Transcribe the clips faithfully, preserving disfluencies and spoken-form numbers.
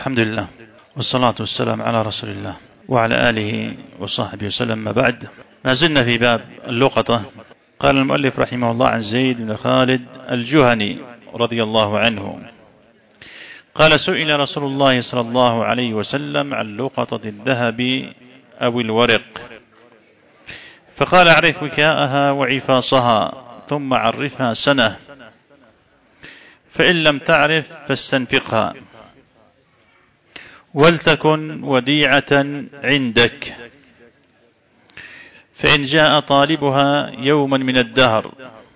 الحمد لله والصلاة والسلام على رسول الله وعلى آله وصحبه وسلم. ما بعد، ما زلنا في باب اللقطة. قال المؤلف رحمه الله عن زيد بن خالد الجهني رضي الله عنه قال: سئل رسول الله صلى الله عليه وسلم عن لقطة الذهب أو الورق، فقال: اعرف وكاءها وعفاصها ثم عرفها سنة، فإن لم تعرف فاستنفقها ولتكن وديعة عندك، فإن جاء طالبها يوما من الدهر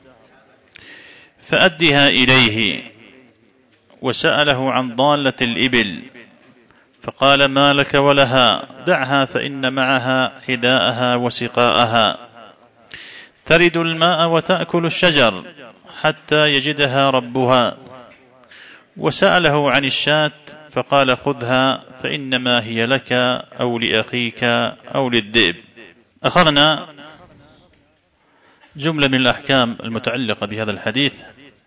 فأدها إليه. وسأله عن ضالة الإبل فقال: ما لك ولها؟ دعها فإن معها حذاءها وسقاءها، ترد الماء وتأكل الشجر حتى يجدها ربها. وسأله عن الشاة فقال: خذها فإنما هي لك أو لأخيك أو للذئب. أخذنا جملة من الأحكام المتعلقة بهذا الحديث،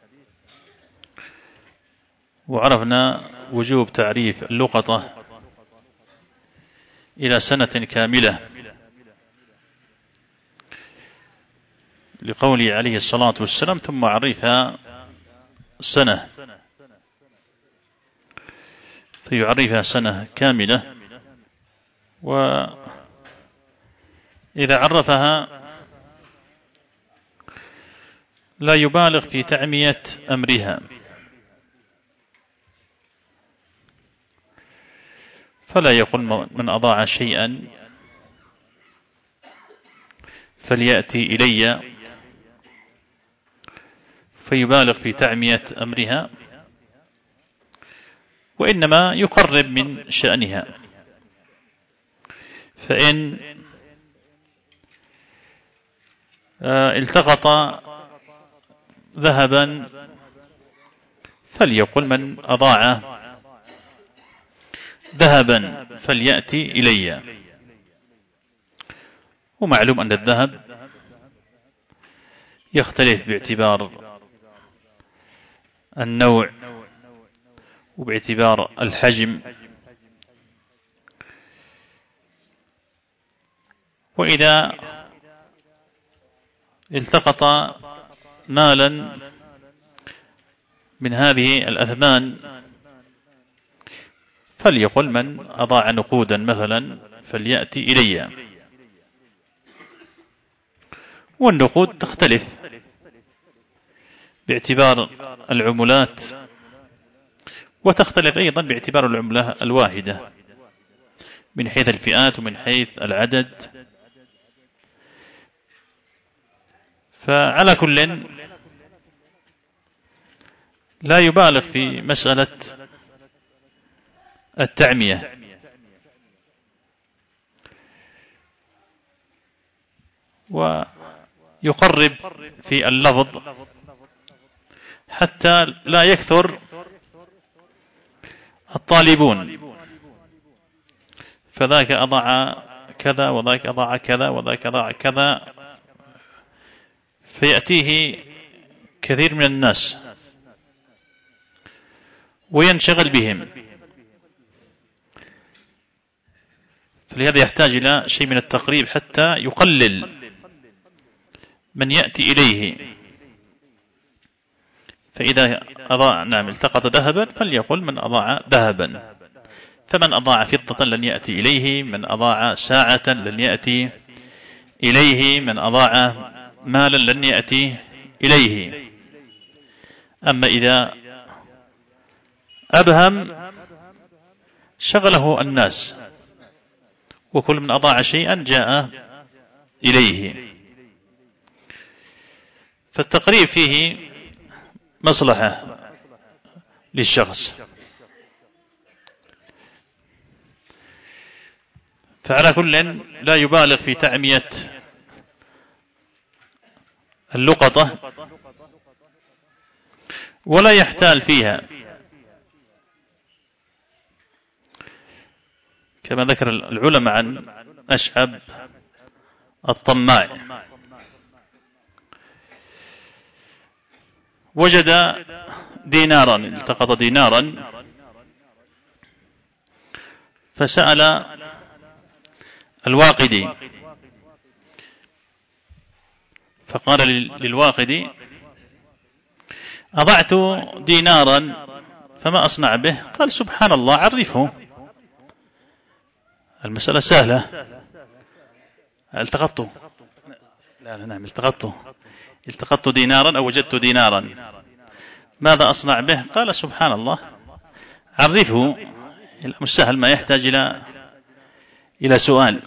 وعرفنا وجوب تعريف اللقطة إلى سنة كاملة لقوله عليه الصلاة والسلام: ثم عرفها سنة، فيعرفها سنة كاملة. وإذا عرفها لا يبالغ في تعمية أمرها، فلا يقول من أضاع شيئا فليأتي إلي فيبالغ في تعمية أمرها، وإنما يقرب من شأنها. فإن التقط ذهبا فليقل: من أضاع ذهبا فليأتي إلي. ومعلوم أن الذهب يختلف باعتبار النوع وباعتبار الحجم، وإذا التقط مالا من هذه الأثمان فليقل: من أضاع نقودا مثلا فليأتي إلي. والنقود تختلف باعتبار العملات، وتختلف أيضا باعتبار العملة الواحدة من حيث الفئات ومن حيث العدد. فعلى كل لا يبالغ في مسألة التعمية، ويقرب في اللفظ حتى لا يكثر الطالبون، فذاك أضاع كذا وذاك أضاع كذا وذاك أضاع كذا، فيأتيه كثير من الناس وينشغل بهم. فلهذا يحتاج إلى شيء من التقريب حتى يقلل من يأتي إليه. فإذا أضاع نعم التقط ذهبا فليقل: من أضاع ذهبا. فمن أضاع فضة لن يأتي إليه، من أضاع ساعة لن يأتي إليه، من أضاع مالا لن يأتي إليه. أما إذا أبهم شغله الناس، وكل من أضاع شيئا جاء إليه. فالتقريب فيه مصلحة للشخص. فعلى كل لا يبالغ في تعمية اللقطة ولا يحتال فيها، كما ذكر العلماء عن أشعب الطماع: وجد دينارا، التقط دينارا فسأل الواقدي فقال للواقدي: أضعت دينارا فما أصنع به؟ قال: سبحان الله، عرفه. المسألة سهلة. التقطته لا لا نعم التقطته التقطت دينارا أو وجدت دينارا، ماذا أصنع به؟ قال: سبحان الله، عرفه. الأمر سهل، ما يحتاج إلى إلى سؤال.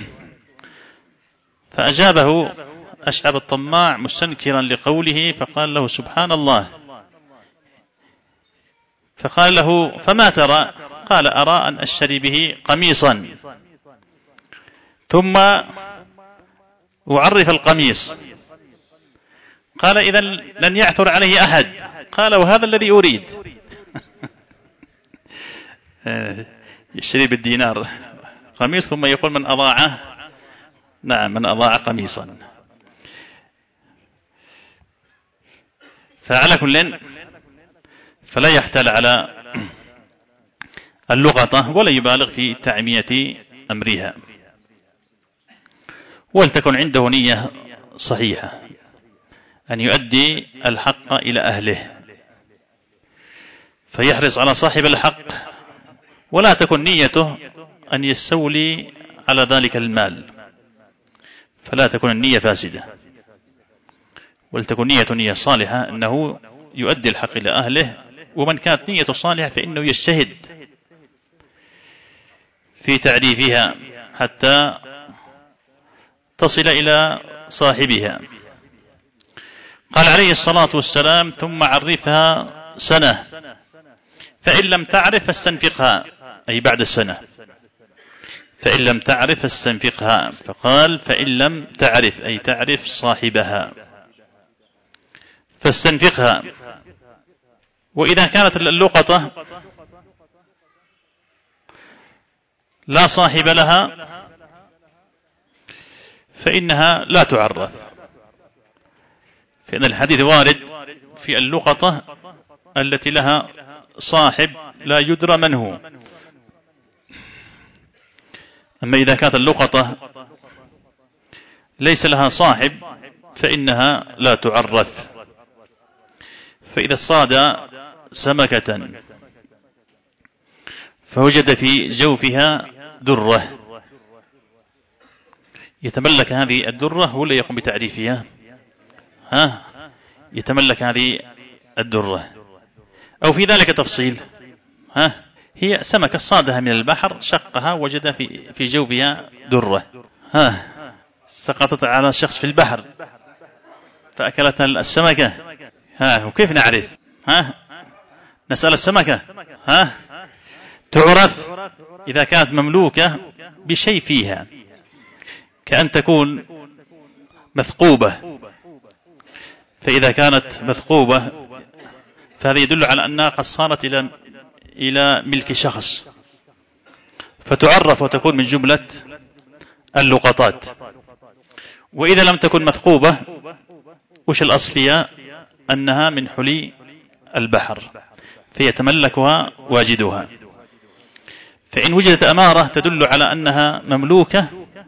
فأجابه أشعب الطماع مستنكرا لقوله، فقال له: سبحان الله. فقال له: فما ترى؟ قال: أرى أن أشتري به قميصا ثم أعرف القميص. قال: إذن لن يعثر عليه أحد. قال: وهذا الذي أريد. يشتري بالدينار قميص ثم يقول: من أضاعه؟ نعم، من أضاع قميصا. فعلى كل فلا يحتال على اللقطة ولا يبالغ في تعمية أمرها، ولتكن عنده نية صحيحة أن يؤدي الحق إلى أهله، فيحرص على صاحب الحق، ولا تكن نيته أن يستولي على ذلك المال، فلا تكن النية فاسدة، ولتكن نية نية صالحة أنه يؤدي الحق إلى أهله. ومن كانت نيته صالحة فإنه يجتهد في تعريفها حتى تصل إلى صاحبها. قال عليه الصلاة والسلام: ثم عرفها سنة، فإن لم تعرف فاستنفقها، أي بعد السنة. فإن لم تعرف فاستنفقها، فقال: فإن لم تعرف أي تعرف صاحبها فاستنفقها. وإذا كانت اللقطة لا صاحب لها فإنها لا تعرف، فإن الحديث وارد في اللقطة التي لها صاحب لا يدرى من هو. أما إذا كانت اللقطة ليس لها صاحب فإنها لا تعرف. فإذا صاد سمكة فوجد في جوفها درة، يتملك هذه الدرة ولا يقوم بتعريفها؟ ها يتملك هذه الدرة، أو في ذلك تفصيل؟ ها هي سمكة صادها من البحر، شقها، وجد في في جوفها درة، ها سقطت على شخص في البحر فأكلتها السمكة، ها وكيف نعرف؟ ها نسأل السمكة، ها تعرف إذا كانت مملوكة بشيء فيها، كأن تكون مثقوبة. فإذا كانت مثقوبة فهذا يدل على أنها قد صارت إلى إلى ملك شخص، فتعرف وتكون من جملة اللقطات. وإذا لم تكن مثقوبة وش الأصل فيها؟ أنها من حلي البحر فيتملكها واجدها. فإن وجدت أمارة تدل على أنها مملوكة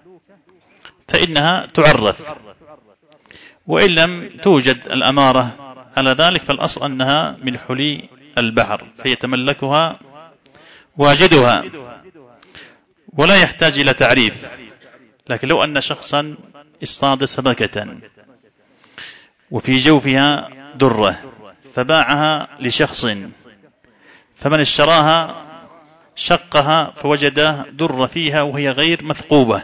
فإنها تعرف، وإن لم توجد الأمارة على ذلك فالأصل أنها من حلي البحر فيتملكها واجدها ولا يحتاج إلى تعريف. لكن لو أن شخصا اصطاد سمكة وفي جوفها درة فباعها لشخص، فمن اشتراها شقها فوجد درة فيها وهي غير مثقوبة،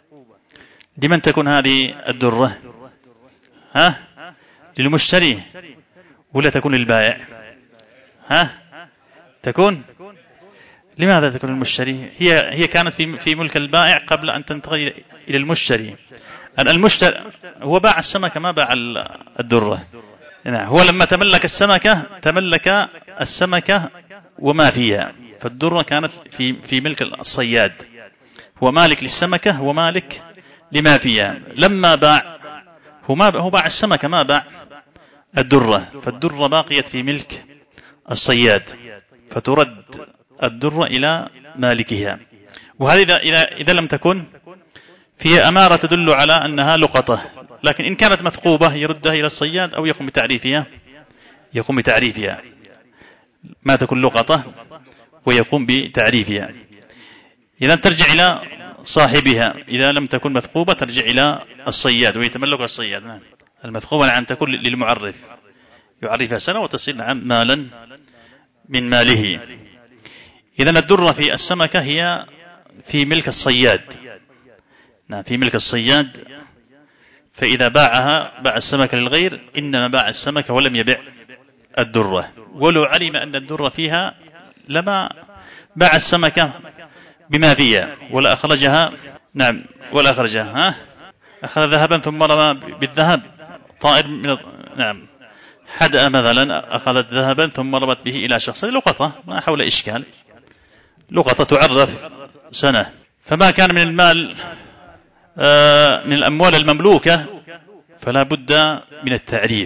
لمن تكون هذه الدرة؟ ها للمشتري ولا تكون للبائع؟ ها تكون لماذا تكون للمشتري؟ هي هي كانت في في ملك البائع قبل أن تنتقل إلى المشتري. المشتري هو باع السمكة ما باع الدرة، هو لما تملك السمكة تملك السمكة وما فيها، فالدرة كانت في في ملك الصياد، هو مالك للسمكة ومالك لما فيها. لما باع هو ما هو باع السمكة ما باع الدرة، فالدرة باقيت في ملك الصياد فترد الدرة إلى مالكها. وهذه إذا, إذا, إذا لم تكن فيها أمارة تدل على أنها لقطة. لكن إن كانت مثقوبة يردها إلى الصياد أو يقوم بتعريفها يقوم بتعريفها ما تكون لقطة ويقوم بتعريفها. إذا ترجع إلى صاحبها، إذا لم تكن مثقوبة ترجع إلى الصياد ويتملك الصياد. نعم. المثقوبة نعم تكون للمعرف، يعرفها سنة وتصير نعم مالا من ماله. إذا الدرة في السمكة هي في ملك الصياد، نعم في ملك الصياد، فإذا باعها باع السمكة للغير إنما باع السمكة ولم يبع الدرة، ولو علم أن الدرة فيها لما باع السمكة بما فيها ولا أخرجها. نعم ولا أخرجها، ها أخذ ذهبا ثم رمى بالذهب طائر من نعم حدأ مثلا أخذت ذهبا ثم رمت به إلى شخص، لقطة ما حول إشكال، لقطة تعرف سنة. فما كان من المال آه من الأموال المملوكة فلا بد من التعريف،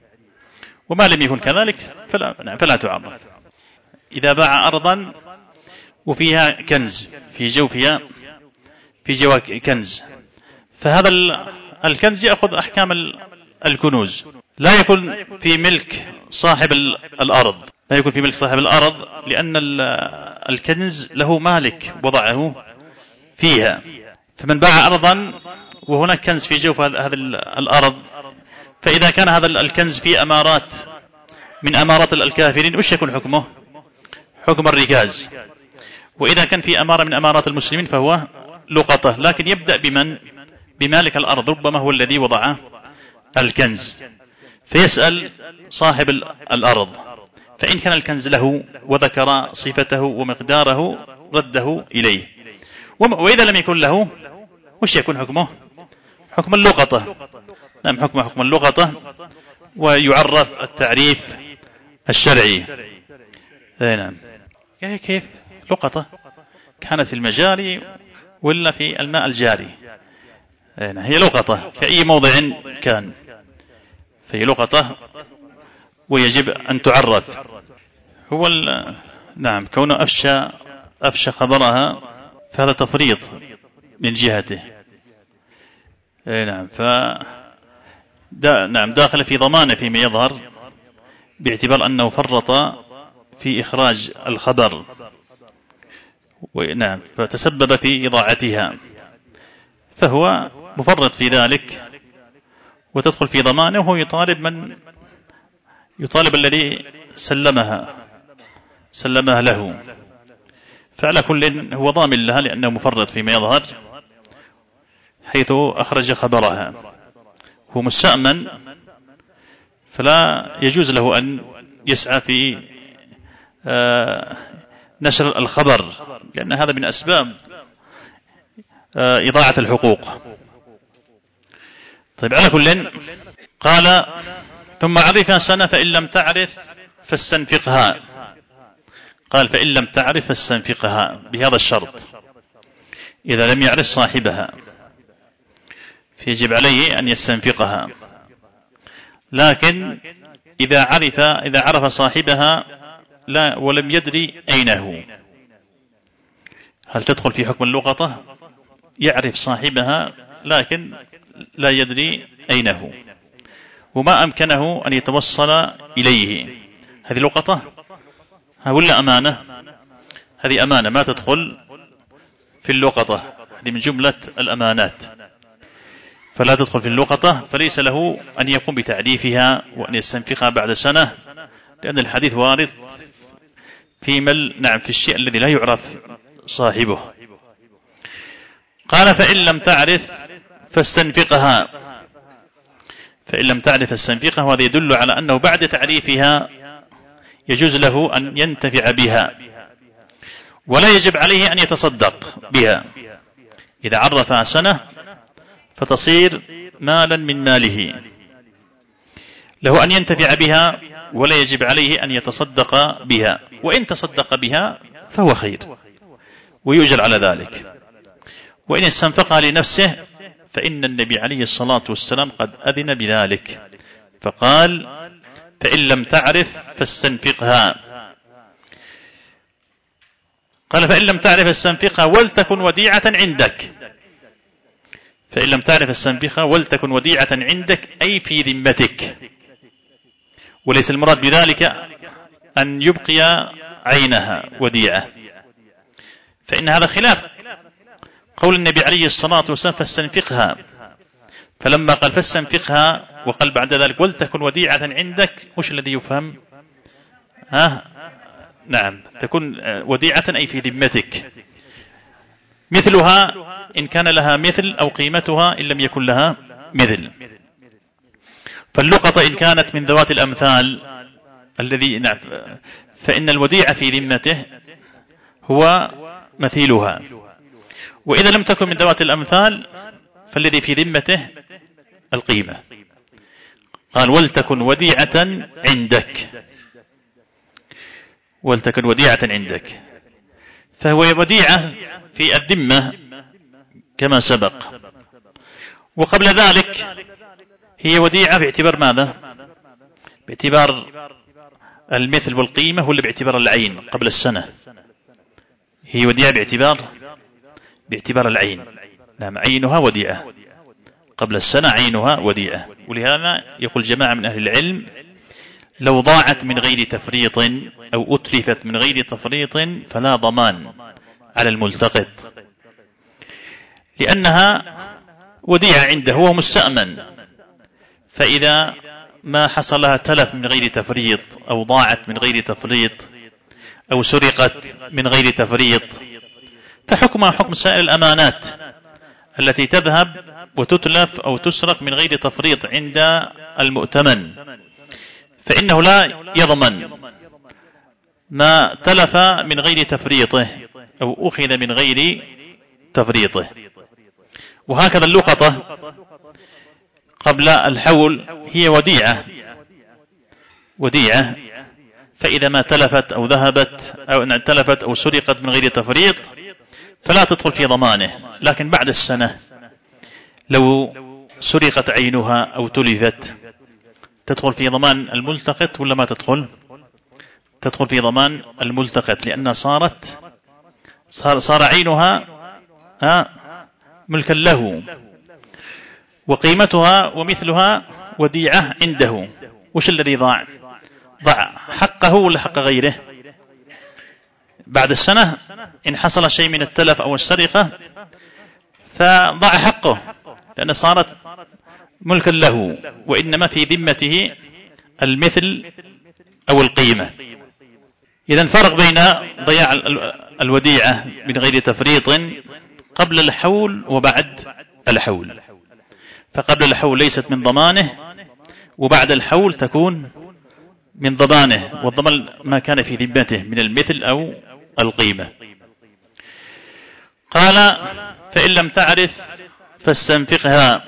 وما لم يكن كذلك فلا, نعم فلا تعرف. إذا باع أرضا وفيها كنز في جوفها في جوا كنز، فهذا الكنز يأخذ أحكام الكنوز، لا يكون في ملك صاحب الأرض، لا يكون في ملك صاحب الأرض لأن الكنز له مالك وضعه فيها. فمن باع أرضا وهناك كنز في جوف هذا الأرض، فإذا كان هذا الكنز في أمارات من أمارات الكافرين وش يكون حكمه؟ حكم الركاز. وإذا كان في أمارة من أمارات المسلمين فهو لقطة، لكن يبدأ بمن؟ بمالك الأرض، ربما هو الذي وضع الكنز، فيسأل صاحب الأرض، فإن كان الكنز له وذكر صفته ومقداره رده إليه، وإذا لم يكن له وش يكون حكمه؟ حكم اللقطة. نعم حكم حكم اللقطة، ويعرف التعريف الشرعي. نعم كيف لقطة؟ كانت في المجاري ولا في الماء الجاري؟ هي لقطة في أي موضع كان، فهي لقطة ويجب أن تعرف. هو نعم كونه أفشى أفشى خبرها فهذا تفريط من جهته. نعم ف دا نعم داخل في ضمانه فيما يظهر باعتبار أنه فرط في إخراج الخبر، ونعم فتسبب في إضاعتها، فهو مفرط في ذلك وتدخل في ضمانه، وهو يطالب من يطالب الذي سلمها سلمها له، فعلى كل هو ضامن لها لأنه مفرط فيما يظهر حيث أخرج خبرها. هو مستأمن فلا يجوز له أن يسعى في نشر الخبر، لأن هذا من أسباب إضاعة الحقوق. طيب على كل قال ثم عرفها سنة فإن لم تعرف فاستنفقها. قال فإن لم تعرف فاستنفقها بهذا الشرط، إذا لم يعرف صاحبها فيجب عليه أن يستنفقها، لكن إذا عرف إذا عرف صاحبها لا ولم يدري أين هو، هل تدخل في حكم اللقطة؟ يعرف صاحبها لكن لا يدري أين هو وما أمكنه أن يتوصل إليه، هذه لقطة ولا أمانة؟ هذه أمانة ما تدخل في اللقطة، هذه من جملة الأمانات فلا تدخل في اللقطة، فليس له أن يقوم بتعريفها وأن يستنفقها بعد سنة، لأن الحديث وارد في مل نعم في الشيء الذي لا يعرف صاحبه. قال فإن لم تعرف فاستنفقها، فإن لم تعرف فاستنفقها، وهذا يدل على أنه بعد تعريفها يجوز له أن ينتفع بها ولا يجب عليه أن يتصدق بها. إذا عرفها سنة فتصير مالا من ماله، له أن ينتفع بها ولا يجب عليه أن يتصدق بها، وإن تصدق بها فهو خير ويؤجر على ذلك، وإن استنفقها لنفسه فإن النبي عليه الصلاة والسلام قد أذن بذلك، فقال فإن لم تعرف فاستنفقها. قال فإن لم تعرف استنفقها ولتكن وديعة عندك. فإن لم تعرف استنفقها ولتكن وديعة عندك أي في ذمتك، وليس المراد بذلك أن يبقي عينها وديعة، فإن هذا خلاف قول النبي عليه الصلاة والسلام فاستنفقها، فلما قال فاستنفقها وقال بعد ذلك ولتكن وديعة عندك، وش الذي يفهم؟ ها؟ نعم، تكون وديعة أي في ذمتك، مثلها إن كان لها مثل أو قيمتها إن لم يكن لها مثل. فاللقطة إن كانت من ذوات الأمثال الذي نعم فإن الوديعة في ذمته هو مثيلها، وإذا لم تكن من ذوات الأمثال فالذي في ذمته القيمة. قال ولتكن وديعة عندك، ولتكن وديعة عندك، فهو وديعة في الذمة كما سبق، وقبل ذلك هي وديعة باعتبار ماذا؟ باعتبار المثل والقيمة ولا باعتبار العين قبل السنة؟ هي وديعة باعتبار باعتبار العين. نعم، عينها وديعة قبل السنة، عينها وديعة. ولهذا يقول جماعة من أهل العلم لو ضاعت من غير تفريط أو أتلفت من غير تفريط فلا ضمان على الملتقط، لأنها وديعة عنده وهو مستأمن، فإذا ما حصل لها تلف من غير تفريط أو ضاعت من غير تفريط أو سرقت من غير تفريط فحكمها حكم سائر الأمانات التي تذهب وتتلف أو تسرق من غير تفريط عند المؤتمن، فإنه لا يضمن ما تلف من غير تفريطه أو أخذ من غير تفريطه. وهكذا اللقطة قبل الحول هي وديعة وديعة فإذا ما تلفت أو ذهبت أو أن تلفت أو سرقت من غير تفريط فلا تدخل في ضمانه. لكن بعد السنة لو سرقت عينها أو تلفت تدخل في ضمان الملتقط ولا ما تدخل؟ تدخل في ضمان الملتقط، لأنها صارت صار, صار عينها ملكا له وقيمتها ومثلها وديعة عنده. وش الذي ضاع؟ ضاع حقه ولا حق غيره؟ بعد السنة إن حصل شيء من التلف أو السرقة فضاع حقه لأن صارت ملكا له، وإنما في ذمته المثل أو القيمة. إذن فرق بين ضياع الوديعة من غير تفريط قبل الحول وبعد الحول، فقبل الحول ليست من ضمانه، وبعد الحول تكون من ضمانه، والضمان ما كان في ذمته من المثل أو القيمة. قال فإن لم تعرف فاستنفقها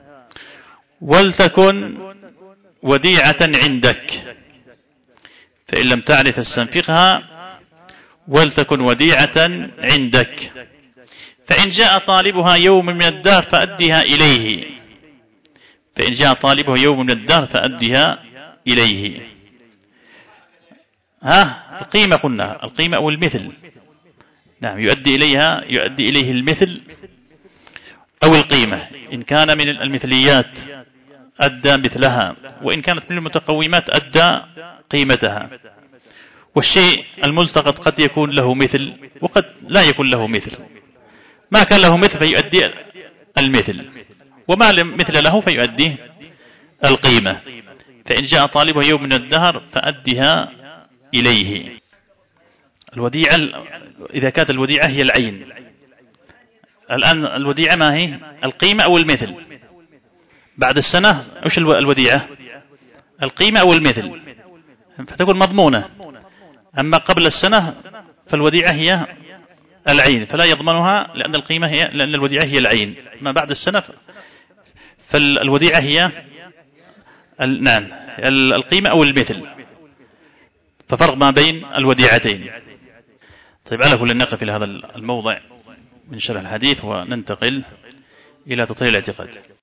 ولتكن وديعة عندك. فإن لم تعرف فاستنفقها ولتكن وديعة عندك، فإن جاء طالبها يوم من الدهر فأدها إليه. فإن جاء طالبها يوم من الدهر فأدها إليه. ها القيمة قلنا القيمة أو المثل. نعم، يؤدي إليها يؤدي إليه المثل أو القيمة. إن كان من المثليات أدى مثلها، وإن كانت من المتقومات أدى قيمتها. والشيء الملتقط قد يكون له مثل وقد لا يكون له مثل، ما كان له مثل فيؤدي المثل، وما مثل له فيؤدي القيمة. فإن جاء طالبها يوم من الدهر فأدها إليه. الوديعة إذا كانت الوديعة هي العين، الآن الوديعة ما هي؟ القيمة أو المثل. بعد السنة وش الوديعة؟ القيمة أو المثل، فتكون مضمونة. أما قبل السنة فالوديعة هي العين فلا يضمنها، لأن القيمة هي لأن الوديعة هي العين. ما بعد السنة فالوديعة هي نعم القيمة أو المثل، ففرق ما بين الوديعتين. طيب، على كل نقف إلى هذا الموضع من شرح الحديث وننتقل إلى تطهير الاعتقاد.